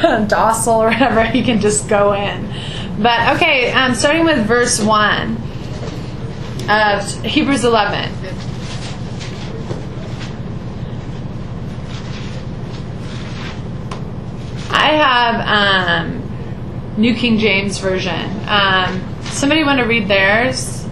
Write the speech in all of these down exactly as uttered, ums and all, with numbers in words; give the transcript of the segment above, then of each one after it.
docile or whatever, he can just go in. But okay, um, starting with verse one of Hebrews eleven. I have um, New King James Version. Um, somebody want to read theirs?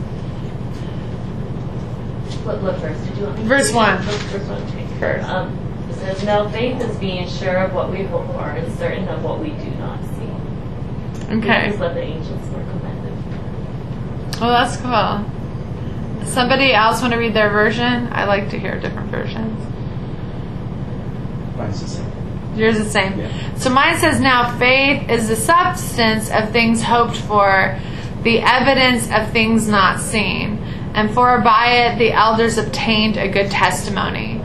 What, what verse did you want me to Verse read? one. Verse one. Okay. First. Um, it says, "Now faith is being sure of what we hope for and certain of what we do not see." Okay. This is what the angels were commended. Well, that's cool. Somebody else want to read their version? I like to hear different versions. Mine's the same. Yours is the same. Yeah. So mine says, "Now faith is the substance of things hoped for, the evidence of things not seen. And for by it the elders obtained a good testimony."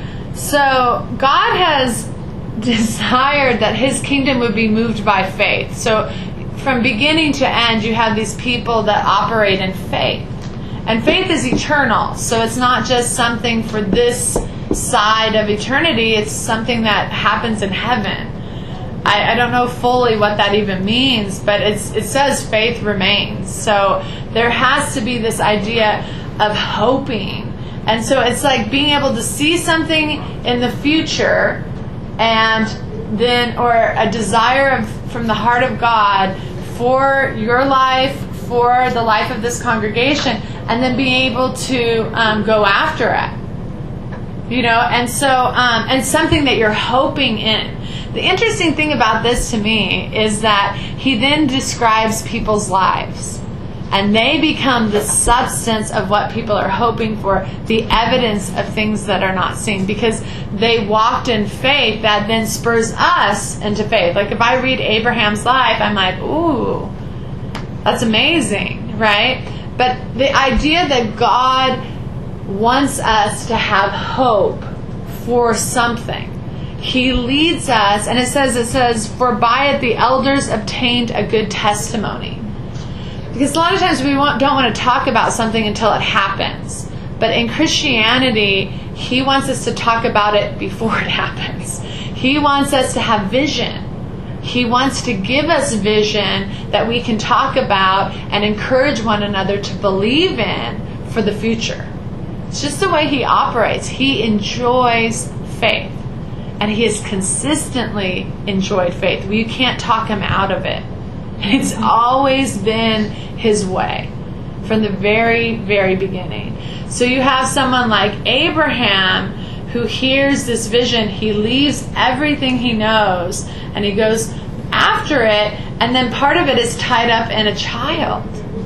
So God has desired that His kingdom would be moved by faith. So from beginning to end, you have these people that operate in faith. And faith is eternal. So it's not just something for this side of eternity. It's something that happens in heaven. I, I don't know fully what that even means, but it's, it says faith remains. So there has to be this idea of hoping. And so it's like being able to see something in the future and then, or a desire of, from the heart of God for your life, for the life of this congregation, and then being able to um, go after it. You know, and so, um, and something that you're hoping in. The interesting thing about this to me is that he then describes people's lives. And they become the substance of what people are hoping for, the evidence of things that are not seen. Because they walked in faith, that then spurs us into faith. Like if I read Abraham's life, I'm like, ooh, that's amazing, right? But the idea that God wants us to have hope for something. He leads us, and it says, it says, "For by it the elders obtained a good testimony." Because a lot of times we want, don't want to talk about something until it happens. But in Christianity, He wants us to talk about it before it happens. He wants us to have vision. He wants to give us vision that we can talk about and encourage one another to believe in for the future. It's just the way He operates. He enjoys faith. And He has consistently enjoyed faith. You can't talk Him out of it. It's always been His way from the very, very beginning. So you have someone like Abraham who hears this vision. He leaves everything he knows and he goes after it. And then part of it is tied up in a child.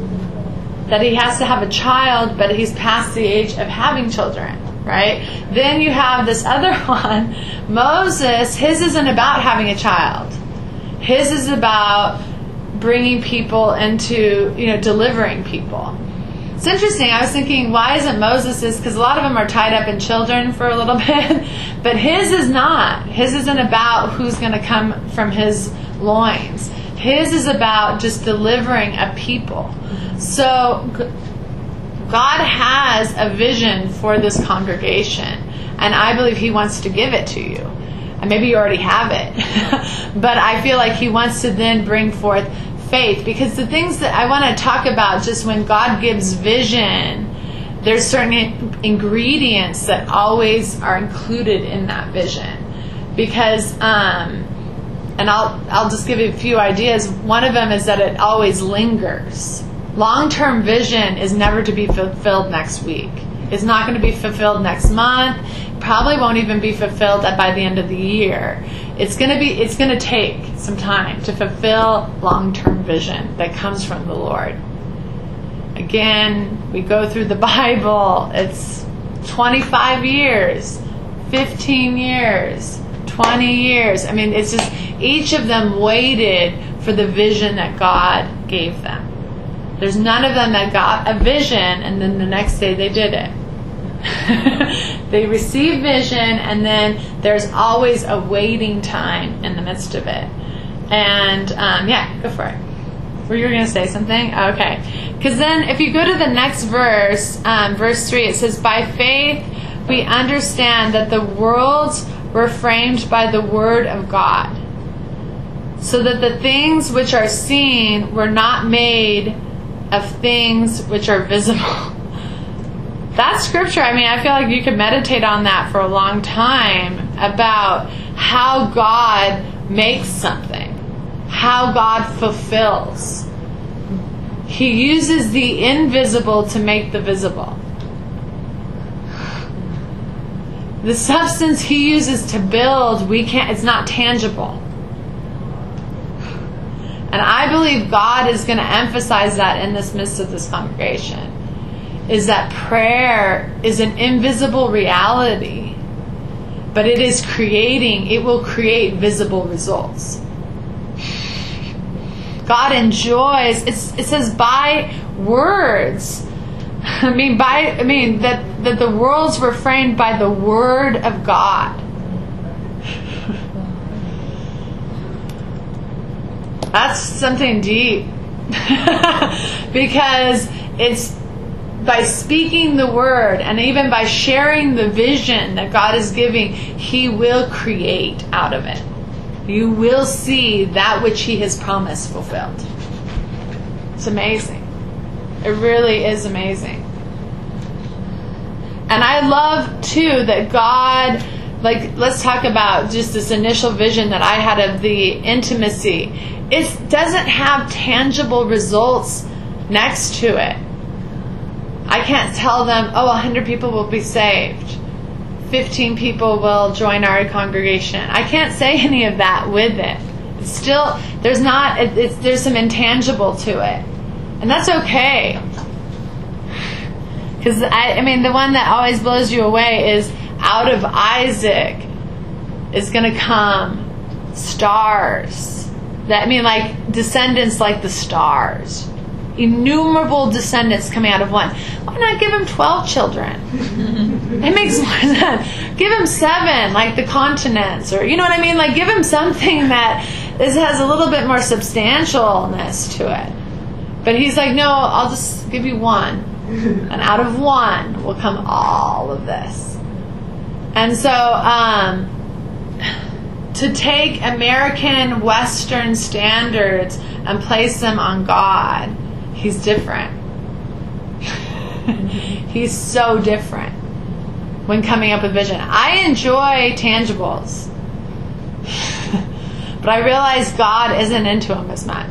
That he has to have a child, but he's past the age of having children, right? Then you have this other one, Moses. His isn't about having a child. His is about bringing people into, you know, delivering people. It's interesting. I was thinking, why isn't Moses? Because a lot of them are tied up in children for a little bit, but his is not. His isn't about who's going to come from his loins. His is about just delivering a people. So God has a vision for this congregation, and I believe He wants to give it to you. And maybe you already have it, but I feel like He wants to then bring forth faith, because the things that I want to talk about, just when God gives vision, there's certain ingredients that always are included in that vision. Because, um, and I'll I'll just give you a few ideas. One of them is that it always lingers. Long-term vision is never to be fulfilled next week. It's not going to be fulfilled next month. Probably won't even be fulfilled by the end of the year. It's going to be. It's going to take some time to fulfill long-term vision that comes from the Lord. Again, we go through the Bible. It's twenty-five years, fifteen years, twenty years. I mean, it's just each of them waited for the vision that God gave them. There's none of them that got a vision and then the next day they did it. They receive vision, and then there's always a waiting time in the midst of it. And um, yeah, go for it. Were you going to say something? Okay. Because then if you go to the next verse, um, verse three, it says, "By faith we understand that the worlds were framed by the word of God, so that the things which are seen were not made of things which are visible. That scripture, I mean, I feel like you could meditate on that for a long time about how God makes something, how God fulfills. He uses the invisible to make the visible. The substance He uses to build, we can't, it's not tangible. And I believe God is going to emphasize that in this midst of this congregation, is that prayer is an invisible reality, but it is creating, it will create visible results. God enjoys, it's, it says by words. I mean, by, I mean, that, that the worlds were framed by the word of God. That's something deep. Because it's by speaking the word and even by sharing the vision that God is giving, He will create out of it. You will see that which He has promised fulfilled. It's amazing. It really is amazing. And I love too that God, like, let's talk about just this initial vision that I had of the intimacy. It doesn't have tangible results next to it. I can't tell them, oh, one hundred people will be saved. fifteen people will join our congregation. I can't say any of that with it. It's still, there's not, it, it's, there's some intangible to it. And that's okay. Because, I, I mean, the one that always blows you away is out of Isaac is going to come stars. That, I mean, like descendants like the stars. Innumerable descendants coming out of one. Why not give him twelve children? It makes more sense. Give him seven, like the continents, or you know what I mean? Like give him something that is, has a little bit more substantialness to it. But he's like, no, I'll just give you one, and out of one will come all of this. And so, um, to take American Western standards and place them on God, He's different. He's so different when coming up with vision. I enjoy tangibles, but I realize God isn't into them as much.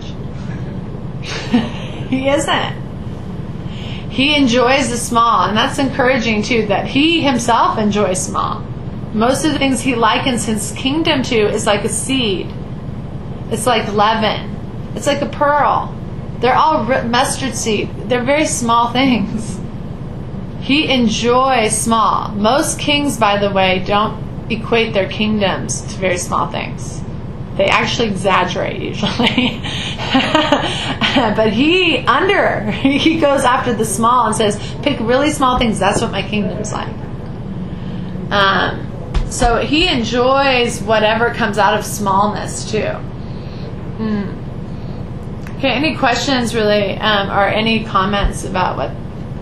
He isn't. He enjoys the small, and that's encouraging too, that He Himself enjoys small. Most of the things He likens His kingdom to is like a seed. It's like leaven. It's like a pearl. They're all mustard seed. They're very small things. He enjoys small. Most kings, by the way, don't equate their kingdoms to very small things. They actually exaggerate usually. But he under, he goes after the small and says, pick really small things. That's what my kingdom's like. Um, so he enjoys whatever comes out of smallness too. Mm. Okay, any questions really, um, or any comments about what?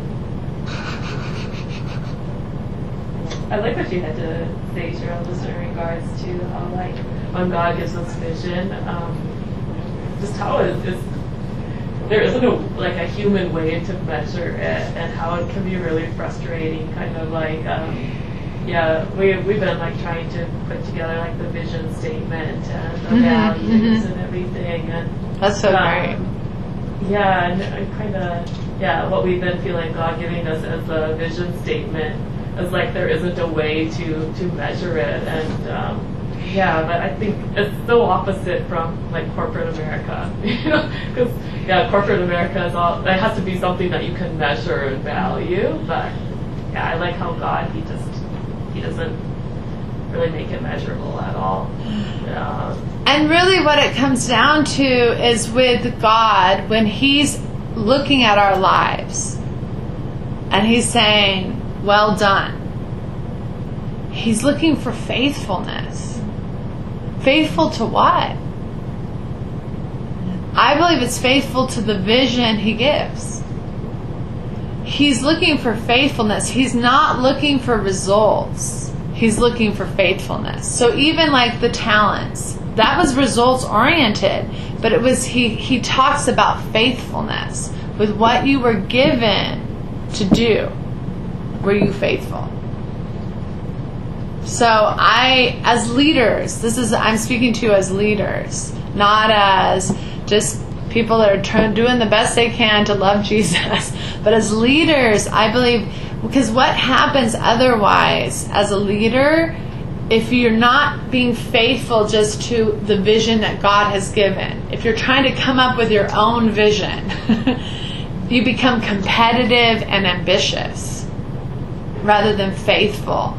I like what you had to say, Cheryl, just in regards to how, like, when God gives us vision, um, just how it is, there isn't a, like a human way to measure it, and how it can be really frustrating, kind of like, um, yeah, we, we've been like trying to put together like the vision statement and the mm-hmm, values mm-hmm. and everything. And that's so um, great. Yeah, and I kind of, yeah, what we've been feeling God giving us as a vision statement is like there isn't a way to, to measure it. And um, yeah, but I think it's so opposite from like corporate America, you know, because yeah, corporate America is all, it has to be something that you can measure and value. But yeah, I like how God, he just, he doesn't really make it measurable at all. Yeah. And really what it comes down to is with God, when He's looking at our lives and He's saying, well done. He's looking for faithfulness. Faithful to what? I believe it's faithful to the vision He gives. He's looking for faithfulness. He's not looking for results. He's looking for faithfulness. So even like the talents, that was results oriented, but it was he he talks about faithfulness. With what you were given to do, were you faithful? So I, as leaders, this is, I'm speaking to you as leaders, not as just people that are trying, doing the best they can to love Jesus, but as leaders, I believe, because what happens otherwise as a leader, if you're not being faithful just to the vision that God has given, if you're trying to come up with your own vision, you become competitive and ambitious rather than faithful.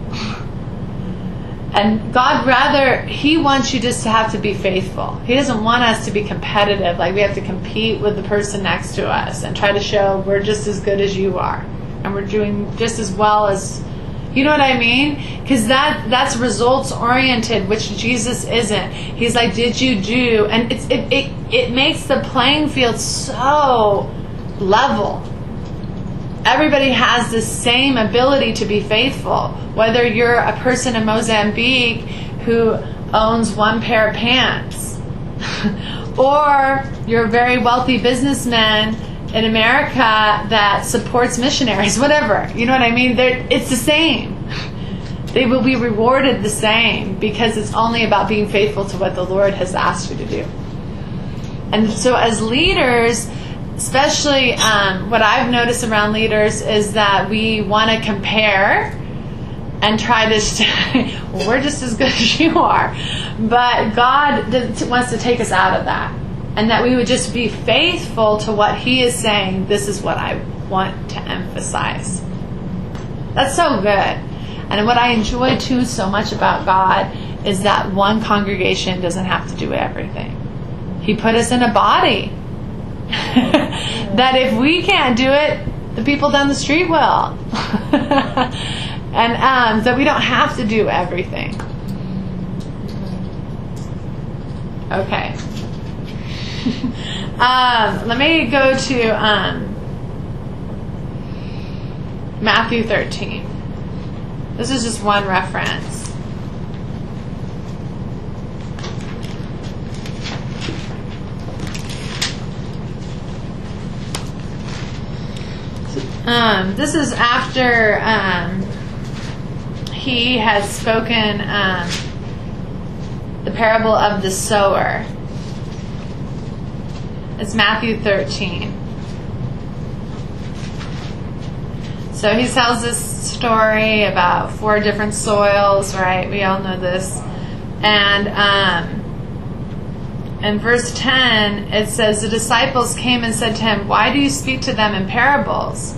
And God rather, He wants you just to have to be faithful. He doesn't want us to be competitive, like we have to compete with the person next to us and try to show we're just as good as you are. And we're doing just as well as, you know what I mean? Because that, that's results oriented, which Jesus isn't. He's like, did you do? And it's, it, it, it makes the playing field so level. Everybody has the same ability to be faithful. Whether you're a person in Mozambique who owns one pair of pants, or you're a very wealthy businessman in America that supports missionaries, whatever. You know what I mean? They're, it's the same. They will be rewarded the same because it's only about being faithful to what the Lord has asked you to do. And so as leaders, especially um, what I've noticed around leaders is that we want to compare and try to say, well, we're just as good as you are. But God wants to take us out of that. And that we would just be faithful to what He is saying, this is what I want to emphasize. That's so good. And what I enjoy too so much about God is that one congregation doesn't have to do everything. He put us in a body. That if we can't do it, the people down the street will. And um, that we don't have to do everything. Okay. um, let me go to um, Matthew thirteen. This is just one reference. Um, this is after um, he has spoken um, the parable of the sower. It's Matthew thirteen. So he tells this story about four different soils, right? We all know this. And um, in verse ten, it says, the disciples came and said to him, why do you speak to them in parables?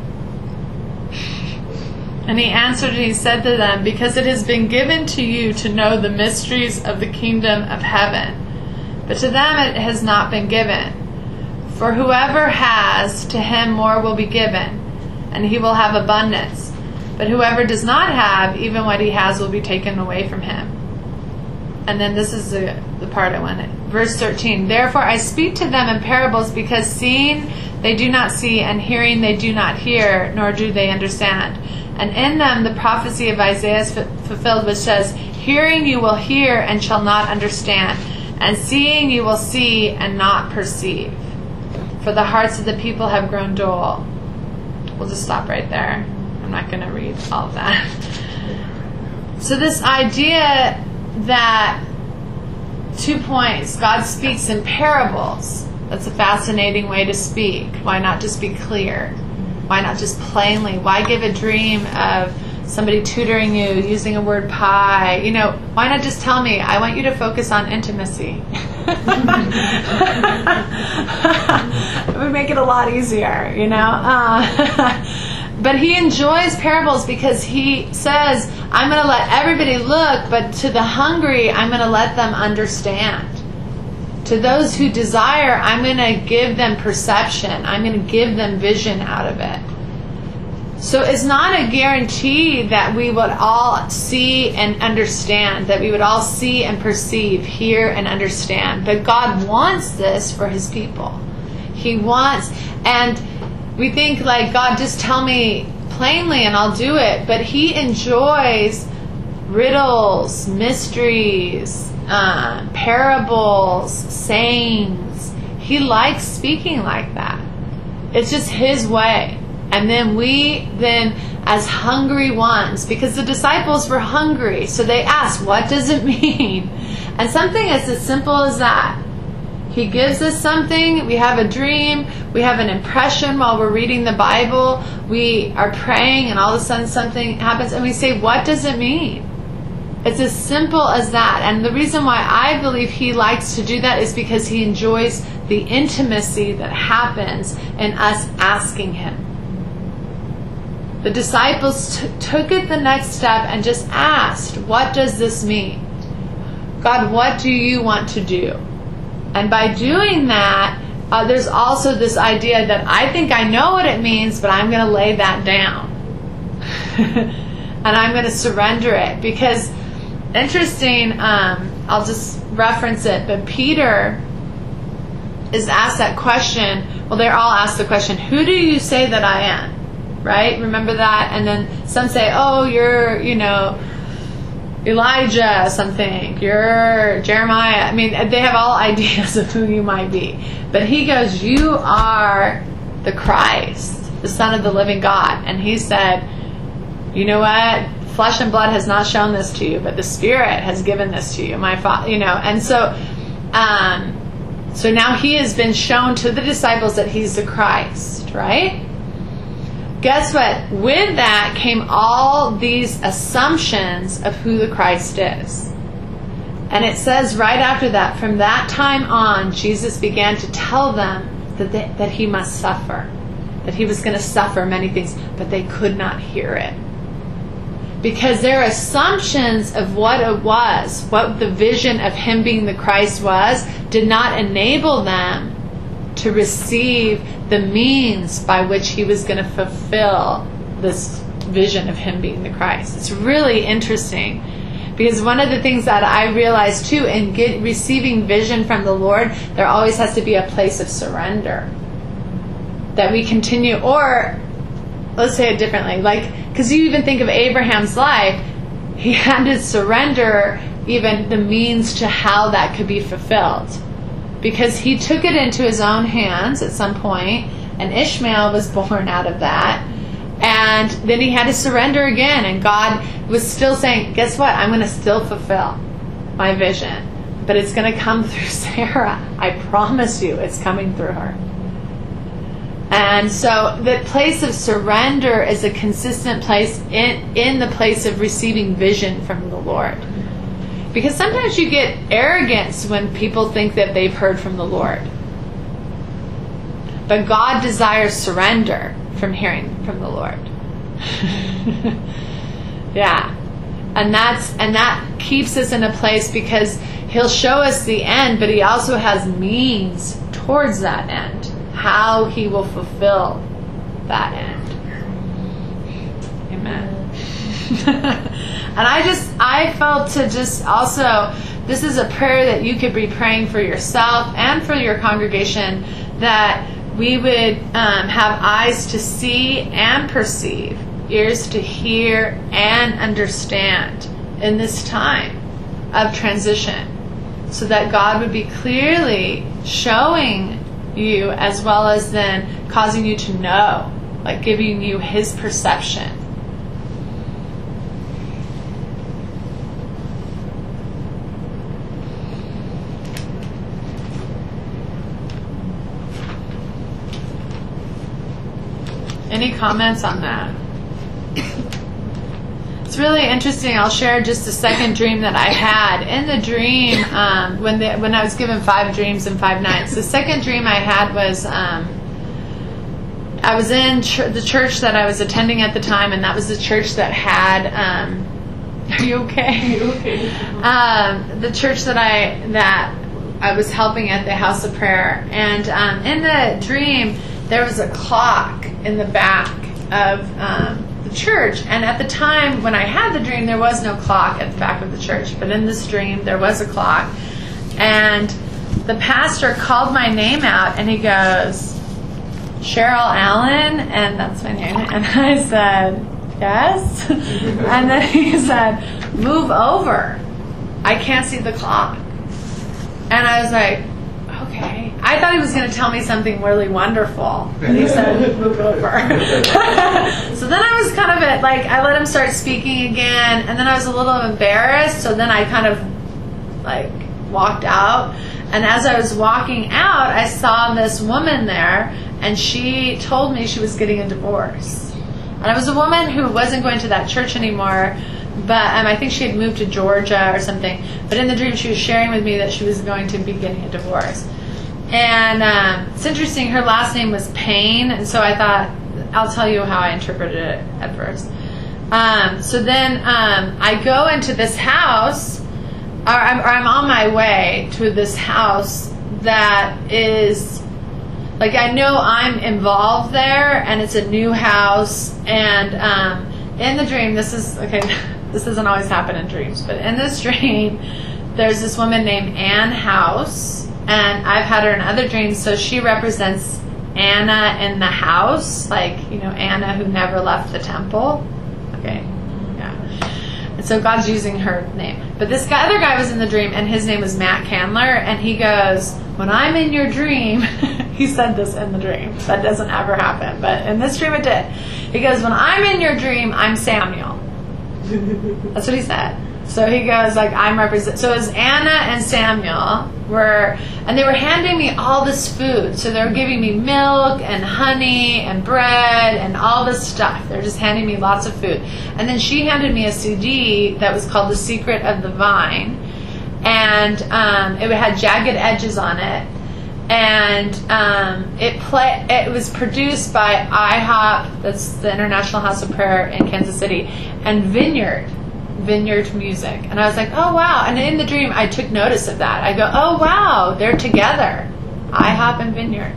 And he answered and he said to them, because it has been given to you to know the mysteries of the kingdom of heaven, but to them it has not been given. For whoever has, to him more will be given, and he will have abundance. But whoever does not have, even what he has will be taken away from him. And then this is the, the part I wanted. Verse thirteen, therefore I speak to them in parables, because seeing they do not see, and hearing they do not hear, nor do they understand. And in them the prophecy of Isaiah is fulfilled, which says, hearing you will hear and shall not understand, and seeing you will see and not perceive. For the hearts of the people have grown dull. We'll just stop right there. I'm not going to read all of that. So this idea that, two points, God speaks in parables. That's a fascinating way to speak. Why not just be clear? Why not just plainly? Why give a dream of somebody tutoring you using a word pie? You know, why not just tell me, I want you to focus on intimacy. It would make it a lot easier, you know. Uh, but he enjoys parables because he says, I'm going to let everybody look, but to the hungry, I'm going to let them understand. To those who desire, I'm going to give them perception. I'm going to give them vision out of it. So it's not a guarantee that we would all see and understand, that we would all see and perceive, hear and understand. But God wants this for His people. He wants, and we think like, God, just tell me plainly and I'll do it. But He enjoys riddles, mysteries, uh, parables, sayings. He likes speaking like that. It's just his way. And then we then, as hungry ones, because the disciples were hungry, so they asked, what does it mean? And something as simple as that. He gives us something, we have a dream, we have an impression while we're reading the Bible, we are praying, and all of a sudden something happens, and we say, what does it mean? It's as simple as that. And the reason why I believe he likes to do that is because he enjoys the intimacy that happens in us asking him. The disciples t- took it the next step and just asked, what does this mean? God, what do you want to do? And by doing that, uh, there's also this idea that I think I know what it means, but I'm going to lay that down. And I'm going to surrender it. Because, interesting, um, I'll just reference it, but Peter is asked that question. Well, they're all asked the question, who do you say that I am? Right? Remember that? And then some say, oh, you're, you know, Elijah something. You're Jeremiah. I mean, they have all ideas of who you might be. But he goes, you are the Christ, the Son of the living God. And he said, you know what? Flesh and blood has not shown this to you, but the Spirit has given this to you. My Father, you know. And so, um, so now he has been shown to the disciples that he's the Christ, right? Guess what? With that came all these assumptions of who the Christ is. And it says right after that, from that time on, Jesus began to tell them that they, that he must suffer. That he was going to suffer many things, but they could not hear it. Because their assumptions of what it was, what the vision of him being the Christ was, did not enable them to receive the means by which he was going to fulfill this vision of him being the Christ. It's really interesting, because one of the things that I realized too in get, receiving vision from the Lord, there always has to be a place of surrender that we continue. Or let's say it differently, like, because you even think of Abraham's life, he had to surrender even the means to how that could be fulfilled. Because he took it into his own hands at some point, and Ishmael was born out of that. And then he had to surrender again, and God was still saying, guess what? I'm going to still fulfill my vision. But it's going to come through Sarah. I promise you, it's coming through her. And so the place of surrender is a consistent place in, in the place of receiving vision from the Lord. Because sometimes you get arrogance when people think that they've heard from the Lord. But God desires surrender from hearing from the Lord. Yeah. And that's and that keeps us in a place, because he'll show us the end, but he also has means towards that end. How he will fulfill that end. Amen. And I just, I felt to just also, this is a prayer that you could be praying for yourself and for your congregation, that we would um, have eyes to see and perceive, ears to hear and understand in this time of transition, so that God would be clearly showing you, as well as then causing you to know, like giving you his perception. Any comments on that? It's really interesting. I'll share just a second dream that I had. In the dream, um, when the, when I was given five dreams in five nights, the second dream I had was um, I was in ch- the church that I was attending at the time, and that was the church that had. Um, are you okay? Are you okay? um, the church that I that I was helping at the House of Prayer, and um, in the dream there was a clock in the back of um, the church, and at the time when I had the dream, there was no clock at the back of the church, but in this dream there was a clock, and the pastor called my name out, and he goes, Cheryl Allen, and that's my name, and I said, yes, and then he said, move over. I I can't see the clock. And I was like, okay. I thought he was going to tell me something really wonderful. But he said, move over. So then I was kind of at, like, I let him start speaking again. And then I was a little embarrassed. So then I kind of, like, walked out. And as I was walking out, I saw this woman there. And she told me she was getting a divorce. And I was a woman who wasn't going to that church anymore. But um, I think she had moved to Georgia or something. But in the dream, she was sharing with me that she was going to be getting a divorce. And um, it's interesting, her last name was Payne. And so I thought, I'll tell you how I interpreted it at first. Um, so then um, I go into this house, or I'm, or I'm on my way to this house that is, like, I know I'm involved there, and it's a new house. And um, in the dream, this is, okay, this doesn't always happen in dreams, but in this dream, there's this woman named Ann House, and I've had her in other dreams, so she represents Anna in the house, like, you know, Anna who never left the temple. Okay, yeah. And so God's using her name. But this guy, other guy was in the dream, and his name was Matt Candler, and he goes, when I'm in your dream, he said this in the dream. That doesn't ever happen, but in this dream it did. He goes, when I'm in your dream, I'm Samuel. That's what he said. So he goes, like, I'm represent. So it was Anna and Samuel were, and they were handing me all this food. So they were giving me milk and honey and bread and all this stuff. They're just handing me lots of food. And then she handed me a C D that was called The Secret of the Vine, and um, it had jagged edges on it. And um, it play. It was produced by I HOP, that's the International House of Prayer in Kansas City, and Vineyard, Vineyard Music. And I was like, oh wow! And in the dream, I took notice of that. I go, oh wow, they're together, I HOP and Vineyard.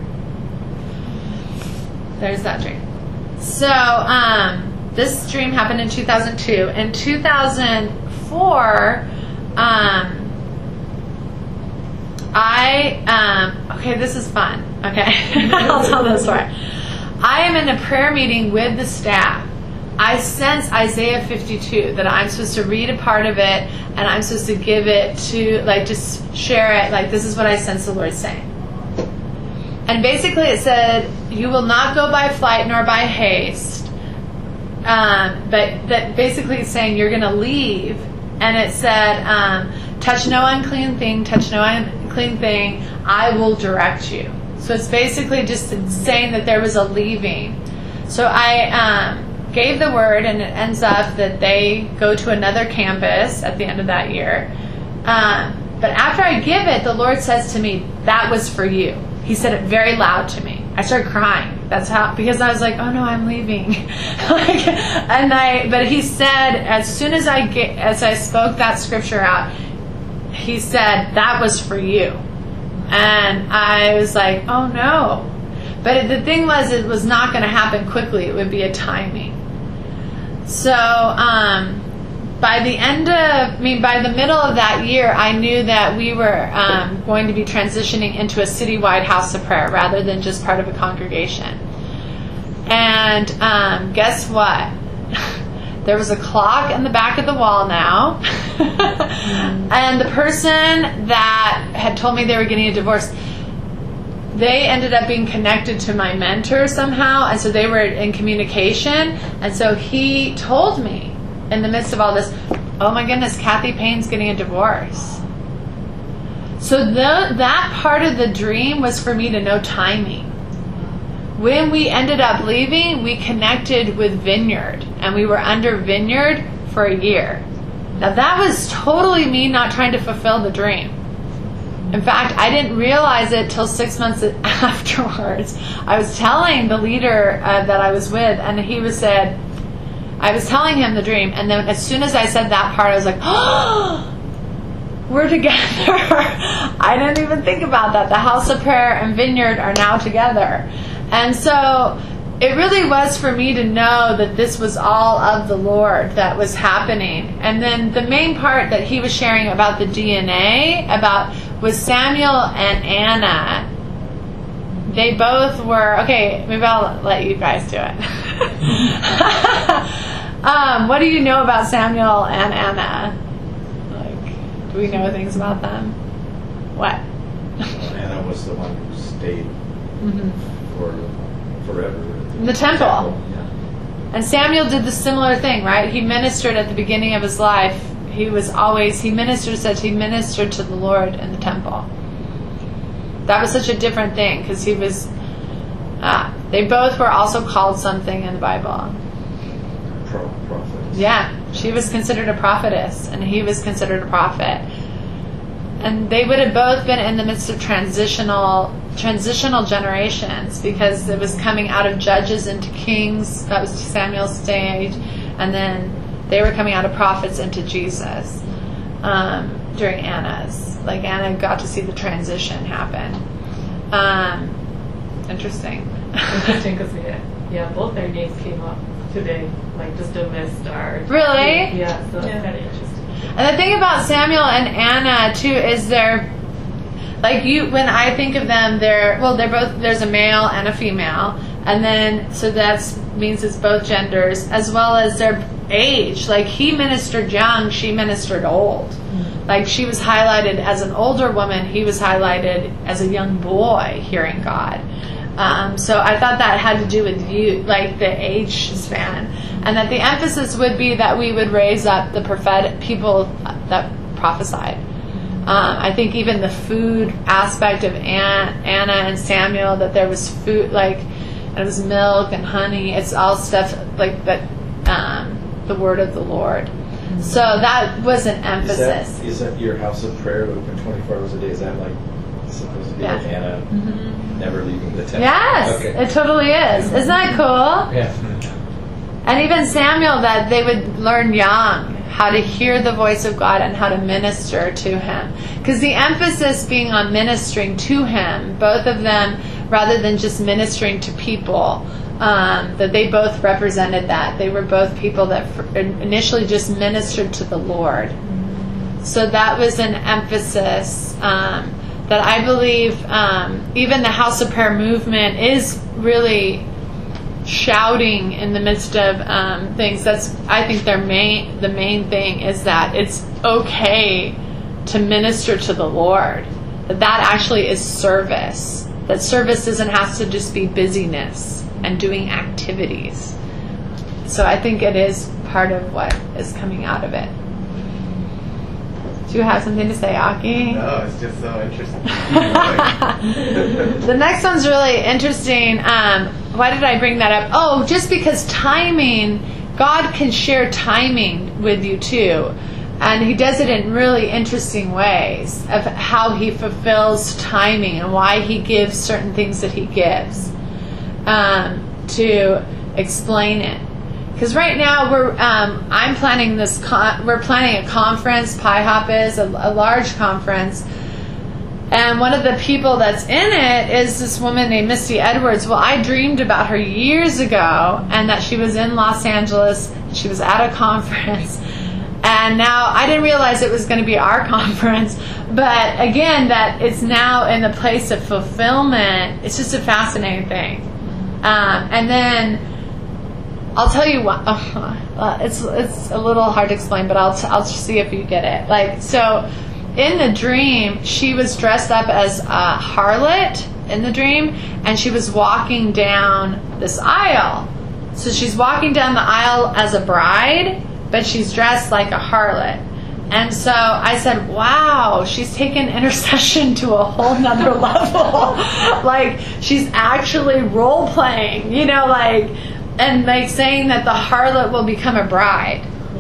There's that dream. So um, this dream happened in two thousand two. In two thousand four. Um, I, um, okay, this is fun. Okay, I'll tell this story. I am in a prayer meeting with the staff. I sense Isaiah fifty-two, that I'm supposed to read a part of it, and I'm supposed to give it to, like, just share it. Like, this is what I sense the Lord saying. And basically it said, you will not go by flight nor by haste. Um, but that basically it's saying you're going to leave. And it said, um, touch no unclean thing, touch no unclean thing, I will direct you. So it's basically just saying that there was a leaving. So I um, gave the word, and it ends up that they go to another campus at the end of that year. Um, but after I give it, the Lord says to me, that was for you. He said it very loud to me. I started crying. That's how, because I was like, oh no, I'm leaving. like, and I, but he said, as soon as I get, as I spoke that scripture out, he said, that was for you. And I was like, oh no. But the thing was, it was not going to happen quickly. It would be a timing. So, um, by the end of, I mean, by the middle of that year, I knew that we were um, going to be transitioning into a citywide house of prayer rather than just part of a congregation. And um, guess what? There was a clock in the back of the wall now. And the person that had told me they were getting a divorce, they ended up being connected to my mentor somehow. And so they were in communication. And so he told me, in the midst of all this, oh my goodness, Kathy Payne's getting a divorce. So the, that part of the dream was for me to know timing. When we ended up leaving, we connected with Vineyard, and we were under Vineyard for a year. Now that was totally me not trying to fulfill the dream. In fact, I didn't realize it till six months afterwards. I was telling the leader uh, that I was with, and he was said, I was telling him the dream, and then as soon as I said that part, I was like, oh, we're together. I didn't even think about that. The House of Prayer and Vineyard are now together. And so it really was for me to know that this was all of the Lord that was happening. And then the main part that he was sharing about the D N A, about was Samuel and Anna. They both were, okay, maybe I'll let you guys do it. um, what do you know about Samuel and Anna? Like, Do we know things about them? What? Well, Anna was the one who stayed Mm-hmm. for forever. In the temple. Yeah. And Samuel did the similar thing, right? He ministered at the beginning of his life. He was always, he ministered, said he ministered to the Lord in the temple. That was such a different thing because he was, uh, they both were also called something in the Bible. Pro- prophet. Yeah, she was considered a prophetess and he was considered a prophet. And they would have both been in the midst of transitional transitional generations because it was coming out of Judges into Kings. That was Samuel's stage. And then they were coming out of prophets into Jesus um, during Anna's. Like Anna got to see the transition happen. Um, interesting. Interesting because yeah, both their names came up today, like just amidst our. Really? Yeah, so Yeah. it's kind of interesting. And the thing about Samuel and Anna too is they're like you. When I think of them, they're well, they're both. There's a male and a female, and then so that means it's both genders as well as their age. Like he ministered young, she ministered old. Mm-hmm. Like she was highlighted as an older woman, he was highlighted as a young boy hearing God. Um, so I thought that had to do with you, like the age span, and that the emphasis would be that we would raise up the prophetic people that prophesied. Um, I think even the food aspect of Anna, Anna and Samuel, that there was food, like, and it was milk and honey. It's all stuff like that, um, the word of the Lord. Mm-hmm. So that was an emphasis. Is that, is that your house of prayer open twenty-four hours a day? Is that like supposed to be Yeah. like Anna Mm-hmm. never leaving the temple? Yes, Okay. it totally is. Isn't that cool? Yeah. And even Samuel, that they would learn young how to hear the voice of God and how to minister to him. Because the emphasis being on ministering to him, both of them, rather than just ministering to people, um, that they both represented that. They were both people that initially just ministered to the Lord. So that was an emphasis um, that I believe um, even the House of Prayer movement is really shouting in the midst of um, things. That's, I think, their main the main thing is that it's okay to minister to the Lord. That that actually is service. That service doesn't have to just be busyness and doing activities. So I think it is part of what is coming out of it. Do you have something to say, Aki? No, it's just so interesting. The next one's really interesting. Um, why did I bring that up? Oh, just because timing, God can share timing with you too. And he does it in really interesting ways of how he fulfills timing and why he gives certain things that he gives um, to explain it. Because right now we're um, I'm planning this con- we're planning a conference. Pi Hop is a, a large conference, and one of the people that's in it is this woman named Misty Edwards. Well, I dreamed about her years ago, and that she was in Los Angeles. She was at a conference, and now I didn't realize it was going to be our conference. But again, that it's now in the place of fulfillment. It's just a fascinating thing, um, and then. I'll tell you what. Uh, it's it's a little hard to explain, but I'll t- I'll see if you get it. Like so, in the dream, she was dressed up as a harlot in the dream, and she was walking down this aisle. So she's walking down the aisle as a bride, but she's dressed like a harlot. And so I said, wow, she's taken intercession to a whole nother level. Like she's actually role playing, you know, like. And like saying that the harlot will become a bride.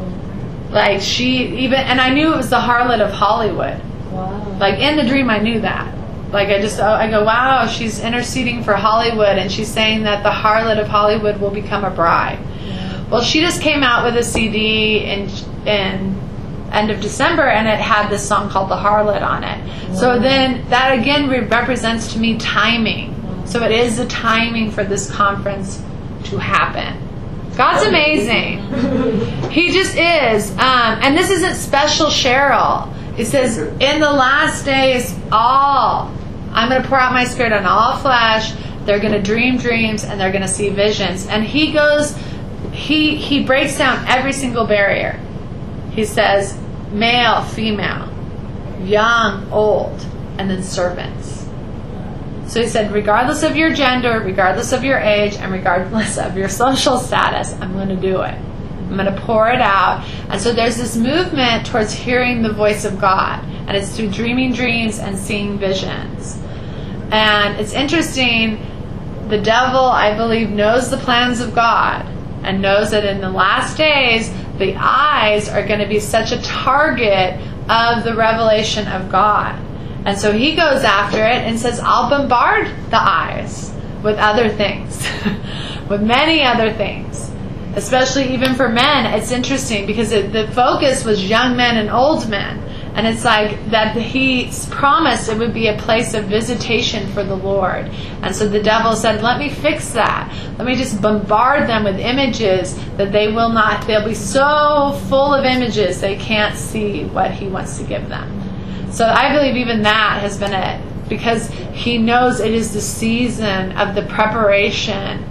Like she even, and I knew it was the harlot of Hollywood. Wow. Like in the dream I knew that. Like I just, I go, wow, she's interceding for Hollywood and she's saying that the harlot of Hollywood will become a bride. Yeah. Well, she just came out with a C D in, in end of December and it had this song called The Harlot on it. Wow. So then that again represents to me timing. Wow. So it is the timing for this conference to happen. God's amazing. He just is. Um, and this isn't special Cheryl. It says, in the last days, all, I'm going to pour out my spirit on all flesh. They're going to dream dreams and they're going to see visions. And he goes, he, he breaks down every single barrier. He says, male, female. young, old, and then servants. So he said, regardless of your gender, regardless of your age, and regardless of your social status, I'm going to do it. I'm going to pour it out. And so there's this movement towards hearing the voice of God. And it's through dreaming dreams and seeing visions. And it's interesting, the devil, I believe, knows the plans of God and knows that in the last days, the eyes are going to be such a target of the revelation of God. And so he goes after it and says, I'll bombard the eyes with other things, with many other things, especially even for men. It's interesting because it, the focus was young men and old men. And it's like that he promised it would be a place of visitation for the Lord. And so the devil said, let me fix that. Let me just bombard them with images that they will not, they'll be so full of images they can't see what he wants to give them. So I believe even that has been it, because he knows it is the season of the preparation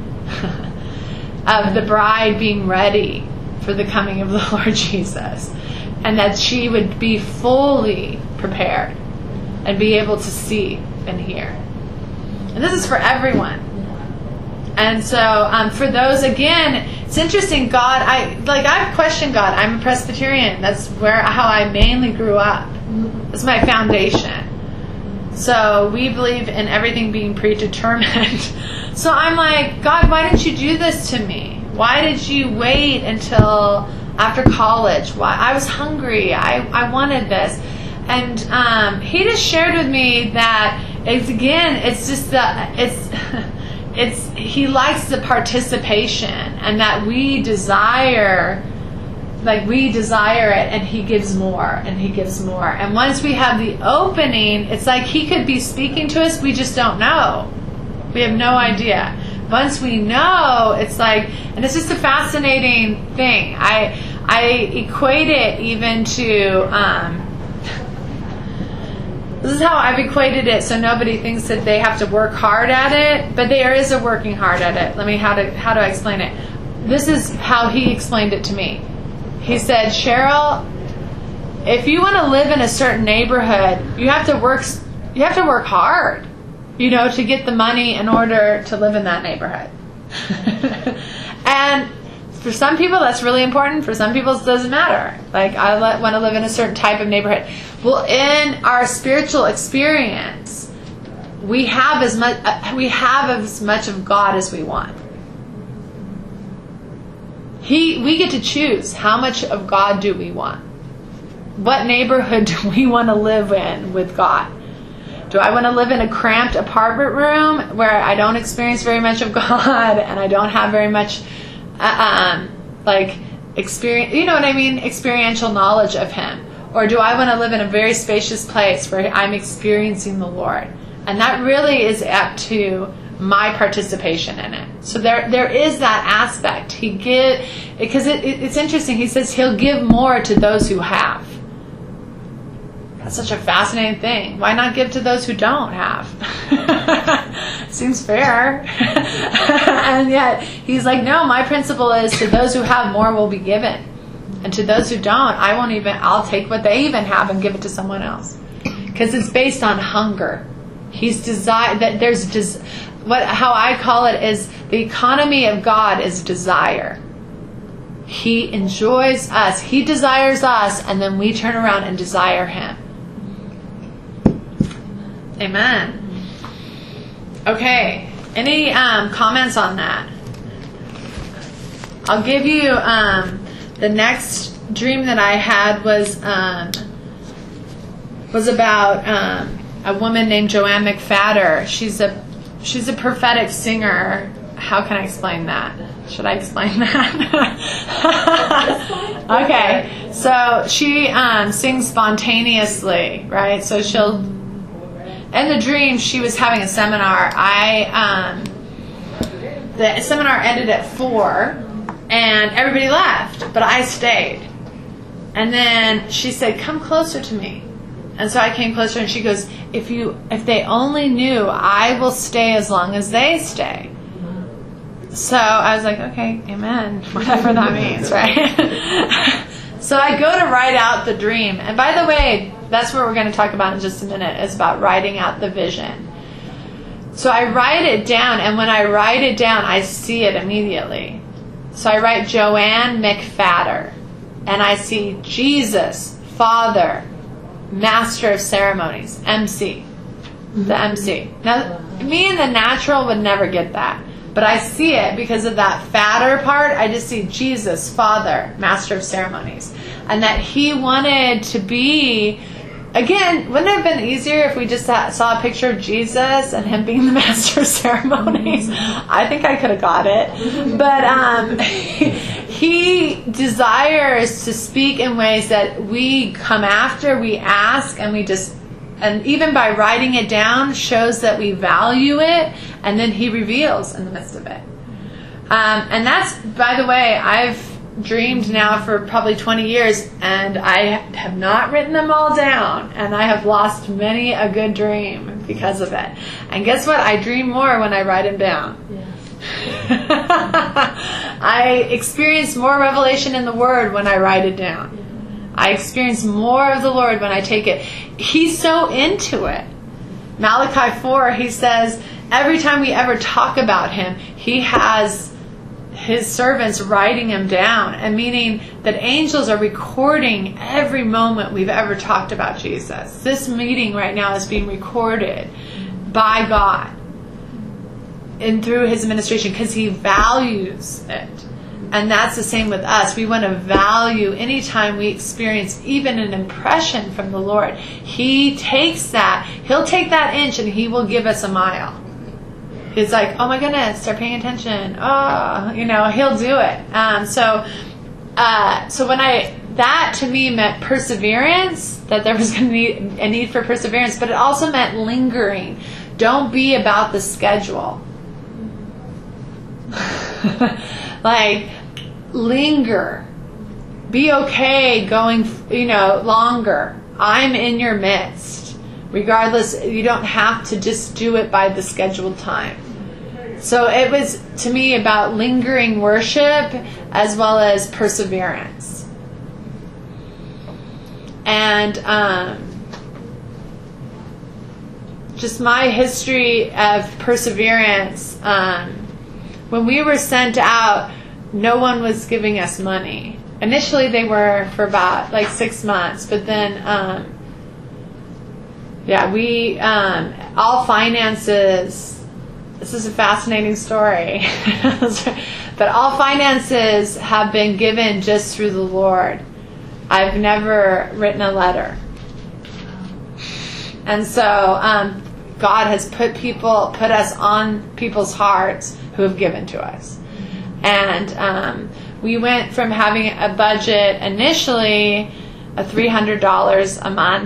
of the bride being ready for the coming of the Lord Jesus, and that she would be fully prepared and be able to see and hear. And this is for everyone. And so um, for those, again, it's interesting, God, I like I've questioned God. I'm a Presbyterian. That's where how I mainly grew up. It's my foundation. So we believe in everything being predetermined. So I'm like, God, why didn't you do this to me? Why did you wait until after college? Why? I was hungry. I, I wanted this. And um, he just shared with me that it's again, it's just the it's it's he likes the participation, and that we desire like we desire it, and he gives more and he gives more. And once we have the opening, it's like he could be speaking to us, we just don't know. We have no idea. Once we know, it's like, and it's just a fascinating thing. I I equate it even to um, this is how I've equated it, so nobody thinks that they have to work hard at it, but there is a working hard at it. Let me how to how do I explain it? This is how he explained it to me. He said, Cheryl, if you want to live in a certain neighborhood, you have to work you have to work hard, you know, to get the money in order to live in that neighborhood. And for some people that's really important. For some people it doesn't matter. Like, I want to live in a certain type of neighborhood. Well, in our spiritual experience, we have as much uh, we have as much of God as we want. He, we get to choose how much of God do we want. What neighborhood do we want to live in with God? Do I want to live in a cramped apartment room where I don't experience very much of God and I don't have very much, uh, um, like, experience, you know what I mean? Experiential knowledge of Him. Or do I want to live in a very spacious place where I'm experiencing the Lord? And that really is up to my participation in it. So there, there is that aspect. He give because it, it, it's interesting. He says He'll give more to those who have. That's such a fascinating thing. Why not give to those who don't have? Seems fair. And yet He's like, no. My principle is to those who have more will be given, and to those who don't, I won't even. I'll take what they even have and give it to someone else, because it's based on hunger. He's desire that there's des- what how I call it is the economy of God is desire. He enjoys us. He desires us, and then we turn around and desire Him. Amen. Okay. Any um, comments on that? I'll give you um, the next dream that I had was um, was about. Um, a woman named Joanne McFadder. She's a she's a prophetic singer. How can I explain that? Should I explain that? Okay. So she um, sings spontaneously, right? So she'll in the dream she was having a seminar. I um, the seminar ended at four and everybody left, but I stayed. And then she said, "Come closer to me." And so I came closer, and she goes, if you, if they only knew, I will stay as long as they stay. So I was like, okay, amen, whatever that means, right? So I go to write out the dream. And by the way, that's what we're going to talk about in just a minute, is about writing out the vision. So I write it down, and when I write it down, I see it immediately. So I write Joanne McFadder, and I see Jesus, Father, Master of Ceremonies, M C, the M C. Now, me in the natural would never get that, but I see it because of that fatter part. I just see Jesus, Father, Master of Ceremonies, and that he wanted to be. Again, wouldn't it have been easier if we just saw a picture of Jesus and him being the Master of Ceremonies? I think I could have got it. But um, he desires to speak in ways that we come after, we ask, and we just, and even by writing it down, shows that we value it, and then he reveals in the midst of it. Um, and that's, by the way, I've dreamed now for probably twenty years, and I have not written them all down, and I have lost many a good dream because of it. And guess what? I dream more when I write them down. Yeah. I experience more revelation in the Word when I write it down. Yeah. I experience more of the Lord when I take it. He's so into it. Malachi four, he says, every time we ever talk about him, he has his servants writing him down, and meaning that angels are recording every moment we've ever talked about Jesus. This meeting right now is being recorded by God and through his administration, because he values it. And that's the same with us. We want to value anytime we experience even an impression from the Lord. He takes that, he'll take that inch and he will give us a mile. He's like, oh my goodness, start paying attention. Oh, you know, he'll do it. Um, so, uh, so when I, that to me meant perseverance, that there was going to be a need for perseverance, but it also meant lingering. Don't be about the schedule. Like, linger. Be okay going, you know, longer. I'm in your midst. Regardless, you don't have to just do it by the scheduled time. So it was, to me, about lingering worship as well as perseverance. And um, just my history of perseverance. Um, when we were sent out, no one was giving us money. Initially, they were for about like six months, but then... Um, Yeah, we, um, all finances, this is a fascinating story, but all finances have been given just through the Lord. I've never written a letter. And so um, God has put people, put us on people's hearts who have given to us. And um, we went from having a budget initially a three hundred dollars a month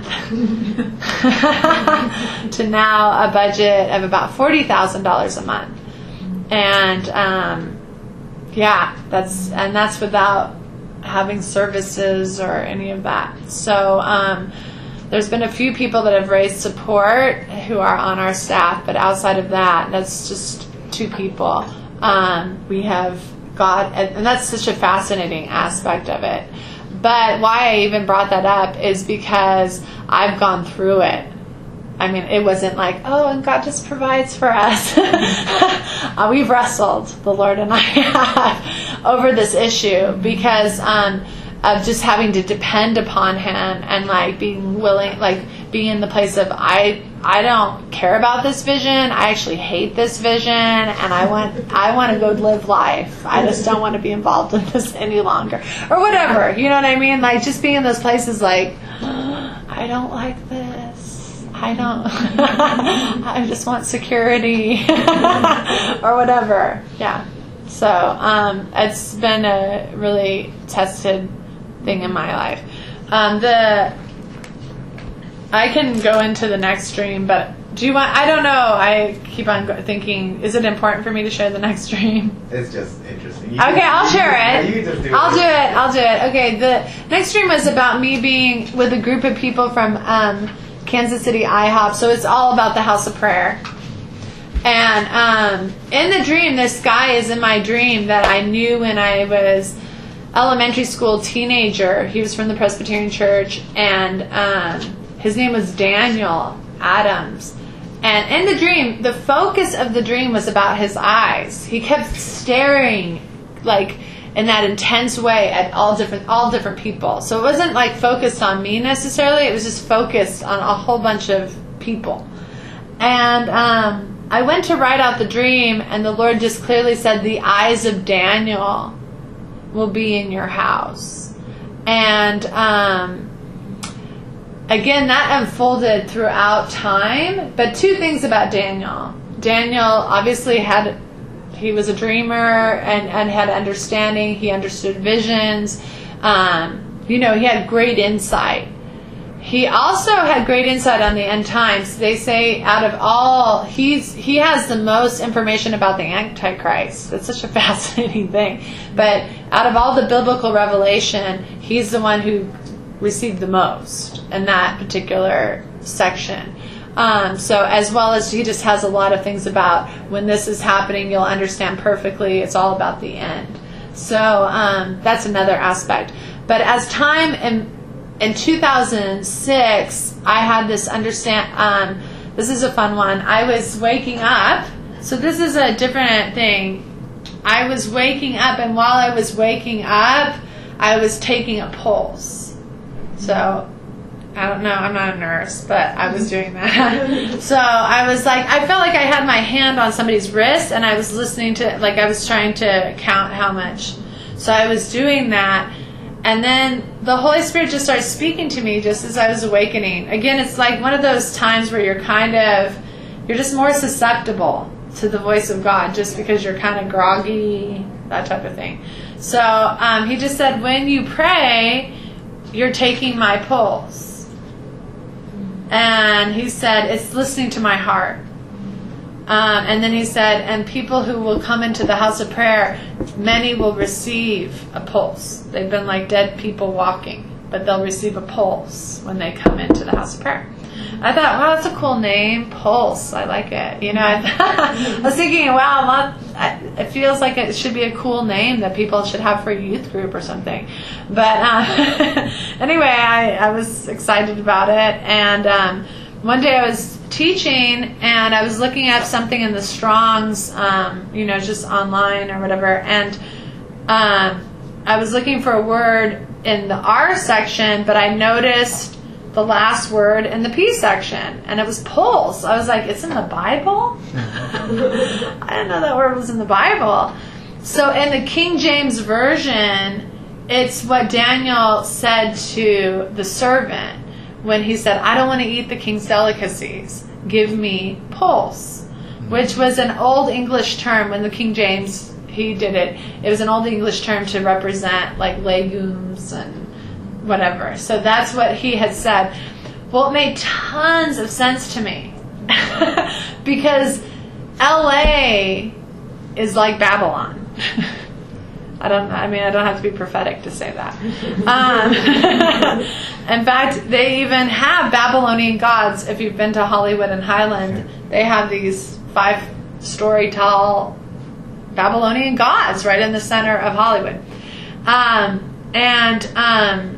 to now a budget of about forty thousand dollars a month. And um, yeah, that's and that's without having services or any of that. So um, there's been a few people that have raised support who are on our staff, but outside of that, that's just two people. Um, we have God, and that's such a fascinating aspect of it. But why I even brought that up is because I've gone through it. I mean, it wasn't like, oh, and God just provides for us. uh, we've wrestled, the Lord and I have, over this issue because um, of just having to depend upon Him and like being willing, like being in the place of I, I don't care about this vision. I actually hate this vision, and I want, I want to go live life. I just don't want to be involved in this any longer, or whatever. You know what I mean? Like just being in those places, like I don't like this. I don't. I just want security, or whatever. Yeah. So um, it's been a really tested thing in my life. Um, the I can go into the next dream, but do you want? I don't know. I keep on go- thinking, is it important for me to share the next dream? It's just interesting. You Okay, can, I'll share yeah, it. you can just do I'll it. do it. I'll do it. Okay, the next dream was about me being with a group of people from um, Kansas City I hop. So it's all about the house of prayer. And um, in the dream, this guy is in my dream that I knew when I was elementary school teenager. He was from the Presbyterian Church, and um, His name was Daniel Adams. And in the dream, the focus of the dream was about his eyes. He kept staring, like, in that intense way at all different all different people. So it wasn't like focused on me necessarily. It was just focused on a whole bunch of people. And um, I went to write out the dream, and the Lord just clearly said, the eyes of Daniel will be in your house. And um, again, that unfolded throughout time. But two things about Daniel. Daniel obviously had... He was a dreamer and, and had understanding. He understood visions. Um, you know, he had great insight. He also had great insight on the end times. They say out of all, he's he has the most information about the Antichrist. That's such a fascinating thing. But out of all the biblical revelation, he's the one who received the most in that particular section. Um, so as well as he just has a lot of things about when this is happening, you'll understand perfectly. It's all about the end. So um, that's another aspect. But as time in in two thousand six, I had this understand. Um, this is a fun one. I was waking up. So this is a different thing. I was waking up, and while I was waking up, I was taking a pulse. So. I don't know, I'm not a nurse, but I was doing that. So I was like, I felt like I had my hand on somebody's wrist, and I was listening to, like I was trying to count how much. So I was doing that, and then the Holy Spirit just started speaking to me just as I was awakening. Again, it's like one of those times where you're kind of, you're just more susceptible to the voice of God just because you're kind of groggy, that type of thing. So um, he just said, when you pray, you're taking my pulse. And he said, it's listening to my heart. Um, and then he said, and people who will come into the house of prayer, many will receive a pulse. They've been like dead people walking, but they'll receive a pulse when they come into the house of prayer. I thought, wow, that's a cool name, Pulse. I like it. You know, I, thought, I was thinking, wow, not, I, it feels like it should be a cool name that people should have for a youth group or something. But uh, anyway, I, I was excited about it. And um, one day I was teaching, and I was looking at something in the Strong's, um, you know, just online or whatever. And um, I was looking for a word in the R section, but I noticed the last word in the P section, and it was pulse. I was like, it's in the Bible? I didn't know that word was in the Bible. So in the King James Version, it's what Daniel said to the servant when he said, I don't want to eat the king's delicacies. Give me pulse, which was an old English term. When the King James, he did it, it was an old English term to represent like legumes and whatever. So that's what he had said. Well, it made tons of sense to me because L A is like Babylon. I don't. I mean, I don't have to be prophetic to say that. Um, in fact, they even have Babylonian gods. If you've been to Hollywood and Highland, they have these five-story tall Babylonian gods right in the center of Hollywood. Um, and um,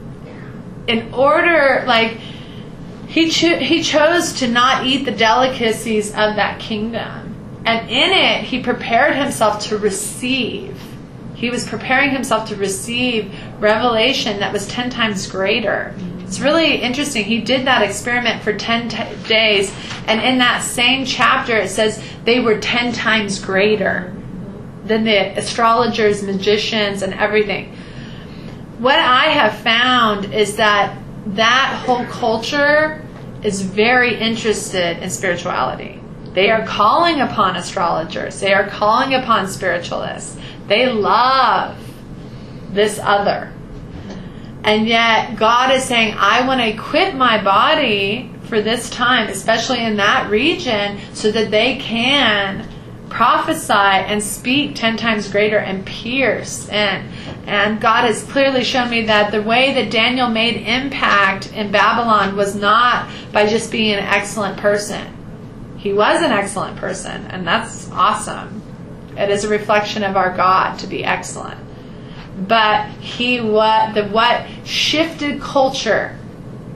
in order, like, he cho- he chose to not eat the delicacies of that kingdom. And in it, he prepared himself to receive. He was preparing himself to receive revelation that was ten times greater. It's really interesting. He did that experiment for ten t- days. And in that same chapter, it says they were ten times greater than the astrologers, magicians, and everything. What I have found is that that whole culture is very interested in spirituality. They are calling upon astrologers. They are calling upon spiritualists. They love this other. And yet God is saying, I want to equip my body for this time, especially in that region, so that they can prophesy and speak ten times greater and pierce in. And God has clearly shown me that the way that Daniel made impact in Babylon was not by just being an excellent person. He was an excellent person, and that's awesome. It is a reflection of our God to be excellent. But he what the what shifted culture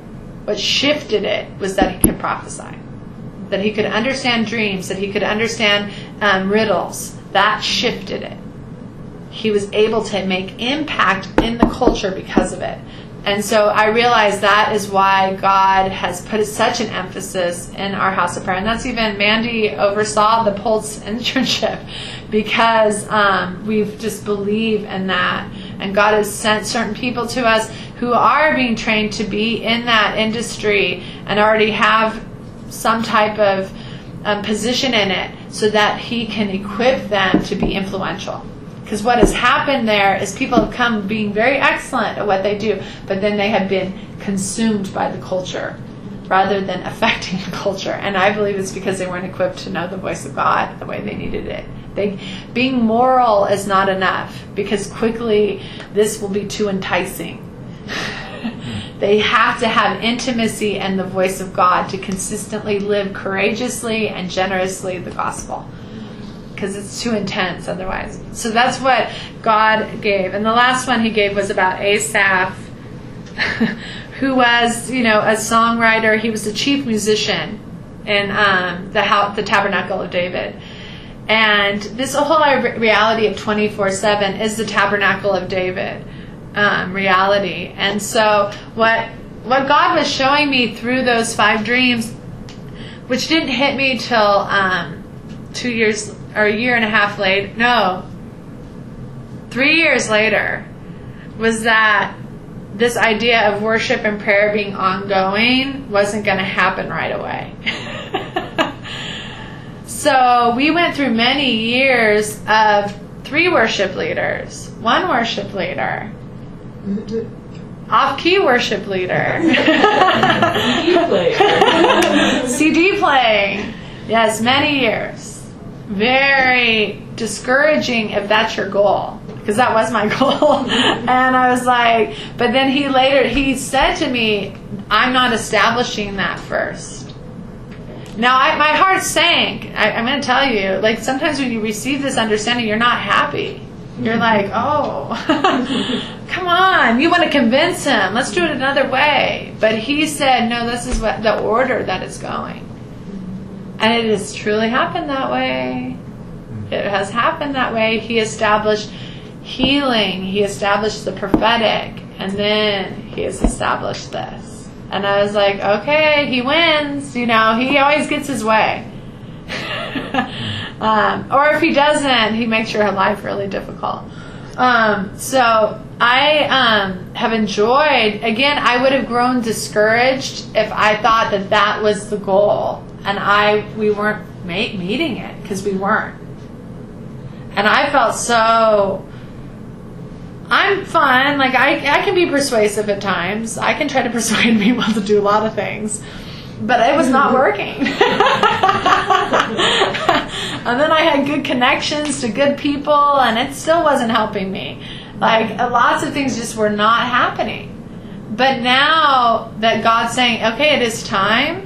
What shifted it was that he could prophesy, that he could understand dreams, that he could understand um, riddles. That shifted it. He was able to make impact in the culture because of it. And so I realized that is why God has put such an emphasis in our house of prayer. And that's even Mandy oversaw the Pulse internship because um, we've just believed in that. And God has sent certain people to us who are being trained to be in that industry and already have some type of um, position in it so that He can equip them to be influential. Because what has happened there is people have come being very excellent at what they do, but then they have been consumed by the culture rather than affecting the culture. And I believe it's because they weren't equipped to know the voice of God the way they needed it. They, being moral is not enough, because quickly this will be too enticing. They have to have intimacy and the voice of God to consistently live courageously and generously the gospel. Because it's too intense otherwise. So that's what God gave. And the last one He gave was about Asaph, who was, you know, a songwriter. He was the chief musician in um, the house, the Tabernacle of David. And this whole reality of twenty-four seven is the Tabernacle of David um, reality. And so what what God was showing me through those five dreams, which didn't hit me till um, two years or a year and a half later, no, three years later, was that this idea of worship and prayer being ongoing wasn't going to happen right away. So we went through many years of three worship leaders, one worship leader, off-key worship leader, C D player, C D playing. Yes, many years. Very discouraging if that's your goal, because that was my goal. And I was like, but then he later, he said to me, I'm not establishing that first. Now, I, my heart sank. I, I'm going to tell you, like, sometimes when you receive this understanding, you're not happy. You're like, oh, come on. You want to convince him. Let's do it another way. But he said, no, this is what the order that it's going. And it has truly happened that way. It has happened that way. He established healing. He established the prophetic. And then he has established this. And I was like, okay, he wins. You know, he always gets his way. um, or if he doesn't, he makes your life really difficult. Um, so I um, have enjoyed, again, I would have grown discouraged if I thought that that was the goal. And I, we weren't ma- meeting it, because we weren't. And I felt so, I'm fun. Like, I, I can be persuasive at times. I can try to persuade people to do a lot of things. But it was not working. And then I had good connections to good people, and it still wasn't helping me. Like, lots of things just were not happening. But now that God's saying, okay, it is time.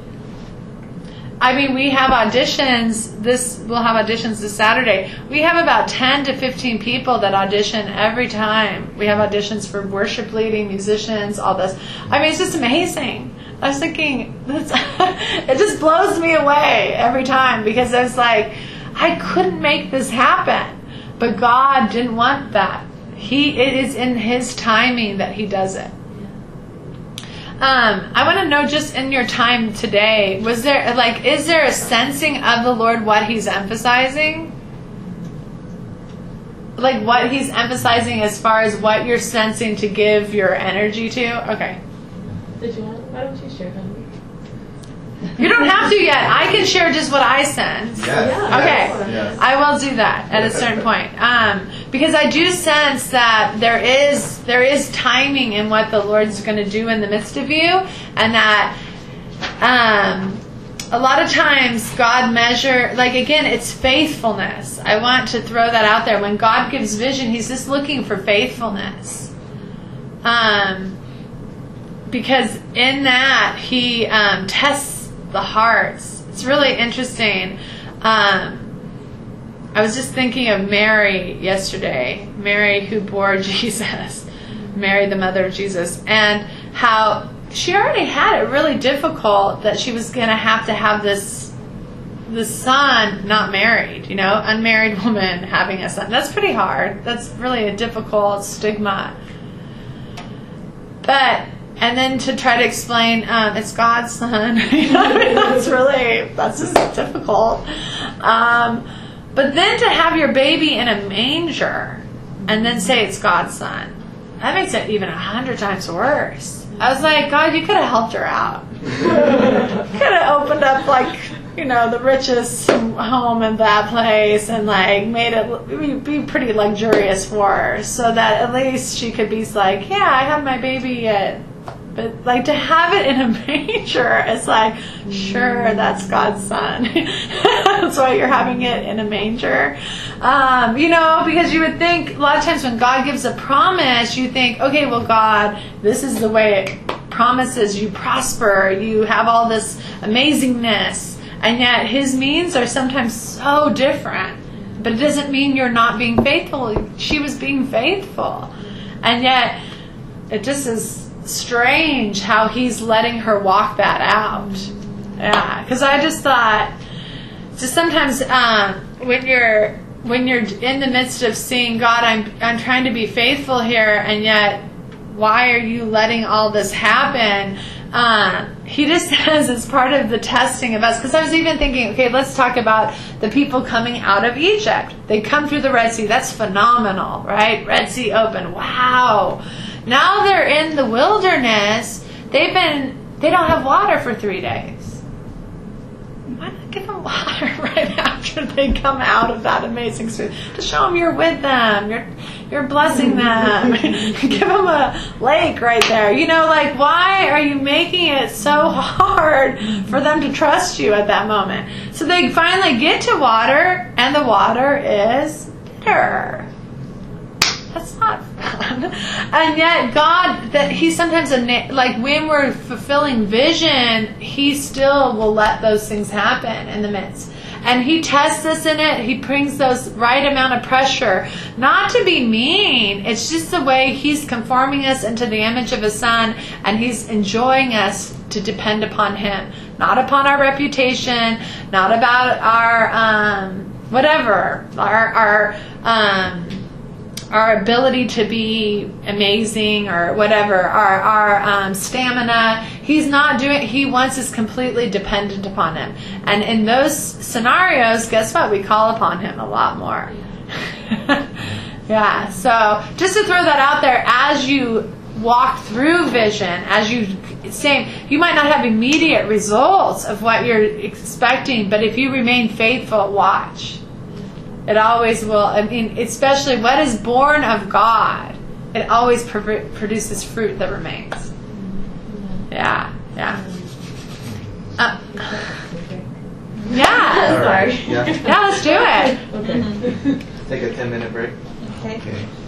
I mean, we have auditions. This we'll have auditions this Saturday. We have about ten to fifteen people that audition every time. We have auditions for worship leading, musicians, all this. I mean, it's just amazing. I was thinking, this, it just blows me away every time, because I was like, I couldn't make this happen. But God didn't want that. He, it is in His timing that He does it. Um, I want to know, just in your time today, was there, like, is there a sensing of the Lord what He's emphasizing? Like, what He's emphasizing as far as what you're sensing to give your energy to? Okay. Did you want? Why don't you share them? You don't have to yet. I can share just what I sense. Yes. Okay. Yes. I will do that at a certain point. Um, because I do sense that there is there is timing in what the Lord's going to do in the midst of you, and that um, a lot of times God measure, like, again, it's faithfulness. I want to throw that out there. When God gives vision, He's just looking for faithfulness. Um, because in that He um, tests the hearts. It's really interesting. Um, I was just thinking of Mary yesterday. Mary who bore Jesus. Mary, the mother of Jesus. And how she already had it really difficult that she was going to have to have this this son not married, you know, unmarried woman having a son. That's pretty hard. That's really a difficult stigma. But, and then to try to explain, um, it's God's son, you know, I mean, that's really, that's just difficult. Um, but then to have your baby in a manger and then say it's God's son, that makes it even a hundred times worse. I was like, God, you could have helped her out. You could have opened up, like, you know, the richest home in that place and, like, made it be pretty luxurious for her so that at least she could be like, yeah, I have my baby yet. But, like, to have it in a manger, it's like, sure, that's God's son. That's why you're having it in a manger. Um, you know, because you would think, a lot of times when God gives a promise, you think, okay, well, God, this is the way it promises you prosper. You have all this amazingness. And yet his means are sometimes so different. But it doesn't mean you're not being faithful. She was being faithful. And yet it just is strange how he's letting her walk that out. Yeah, because I just thought, just sometimes um, when you're when you're in the midst of seeing God, I'm I'm trying to be faithful here, and yet why are you letting all this happen? Uh, he just says it's part of the testing of us. Because I was even thinking, okay, let's talk about the people coming out of Egypt. They come through the Red Sea. That's phenomenal, right? Red Sea open. Wow. Now they're in the wilderness. They've been, they don't have water for three days. Why not give them water right after they come out of that amazing food? To show them you're with them. You're, you're blessing them. Give them a lake right there. You know, like, why are you making it so hard for them to trust you at that moment? So they finally get to water, and the water is bitter. That's not fun. And yet God, that he sometimes, like when we're fulfilling vision, he still will let those things happen in the midst. And he tests us in it. He brings those right amount of pressure. Not to be mean. It's just the way he's conforming us into the image of his son, and he's enjoying us to depend upon him. Not upon our reputation, not about our, um, whatever, our, our, um, our ability to be amazing or whatever, our, our um, stamina. He's not doing, he wants us completely dependent upon him. And in those scenarios, guess what? We call upon him a lot more. Yeah, so just to throw that out there, as you walk through vision, as you, same, you might not have immediate results of what you're expecting, but if you remain faithful, watch. It always will. I mean, especially what is born of God, it always pr- produces fruit that remains. Yeah, yeah. Uh, yeah. All right. Yeah. Yeah, let's do it. Okay. Take a ten minute break. Okay. Okay.